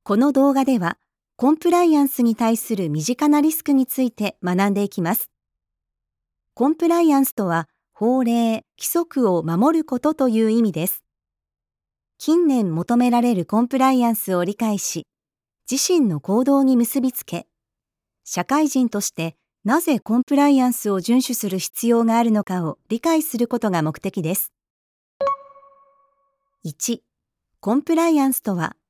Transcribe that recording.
この動画では、コンプライアンスに対する身近なリスクについて学んでいきます。コンプライアンスとは、法令・規則を守ることという意味です。近年求められるコンプライアンスを理解し、自身の行動に結びつけ、社会人としてなぜコンプライアンスを遵守する必要があるのかを理解することが目的です。1、コンプライアンスとは、